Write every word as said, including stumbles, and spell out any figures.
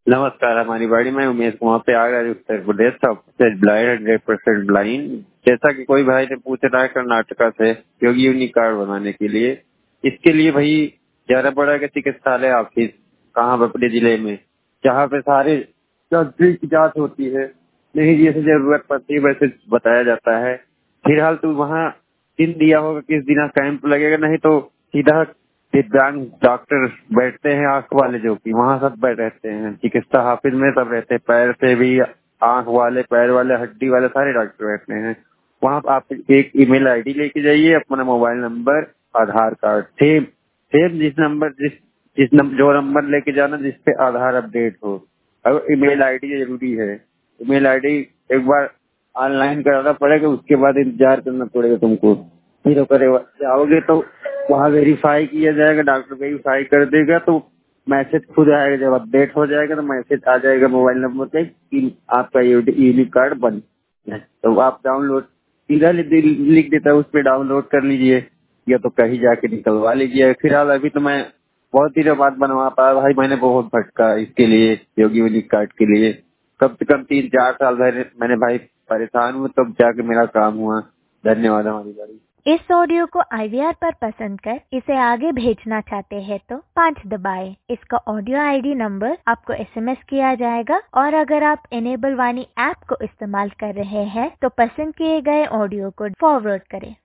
नमस्कार, हमारी बाड़ी में उमेश कुमार पे आ रहा उत्तर प्रदेश का ब्लाइंड हंड्रेड परसेंट ब्लाइंड। जैसा कि कोई भाई ने पूछा था कर्नाटका से योगी यूनिक कार्ड बनाने के लिए, इसके लिए भाई जाना पड़ेगा चिकित्सालय ऑफिस कहाँ पर अपने जिले में, जहाँ पे सारे डॉक्टरी की जांच होती है। नहीं जैसे जरूरत पड़ती है वैसे बताया जाता है। फिलहाल तो वहाँ दिन दिया होगा किस दिन कैंप लगेगा, नहीं तो सीधा दिव्यांग डॉक्टर बैठते हैं आंख वाले, जो कि वहाँ सब बैठ रहते हैं चिकित्सा ऑफिस में, सब रहते हैं। पैर से भी आंख वाले, पैर वाले, हड्डी वाले सारे डॉक्टर रहते हैं वहाँ। आप एक ईमेल आईडी लेके जाइए, अपना mobile number, Aadhaar card, same same जिस नंबर जिस जिस नंबर जो नंबर लेके जाना जिसपे आधार अपडेट हो। अब ईमेल आईडी जरूरी है। ईमेल आईडी एक बार ऑनलाइन कराना पड़ेगा, उसके बाद इंतजार करना पड़ेगा तुमको। फिर करे जाओगे तो वहाँ वेरीफाई किया जाएगा, डॉक्टर वेरीफाई कर देगा तो मैसेज खुद आएगा। जब अपडेट हो जाएगा तो मैसेज आ जाएगा मोबाइल नंबर पे कि आपका यूनिक कार्ड बन है। तो आप डाउनलोड सीधा लिख देता है, उस पर डाउनलोड कर लीजिए या तो कहीं जाके निकलवा लीजिए। फिलहाल अभी तो मैं बहुत दिनों बाद बनवा पाया भाई, मैंने बहुत भटका इसके लिए, योगी यूनिक कार्ड के लिए। कम से कम तीन चार साल भर मैंने भाई परेशान हूँ, तब जाके मेरा काम हुआ। धन्यवाद हमारी बारी। इस ऑडियो को आई वी आर पर पसंद कर इसे आगे भेजना चाहते हैं तो पाँच दबाएं। इसका ऑडियो आई डी नंबर आपको एस एम एस किया जाएगा, और अगर आप इनेबल वाणी ऐप को इस्तेमाल कर रहे हैं तो पसंद किए गए ऑडियो को फॉरवर्ड करें।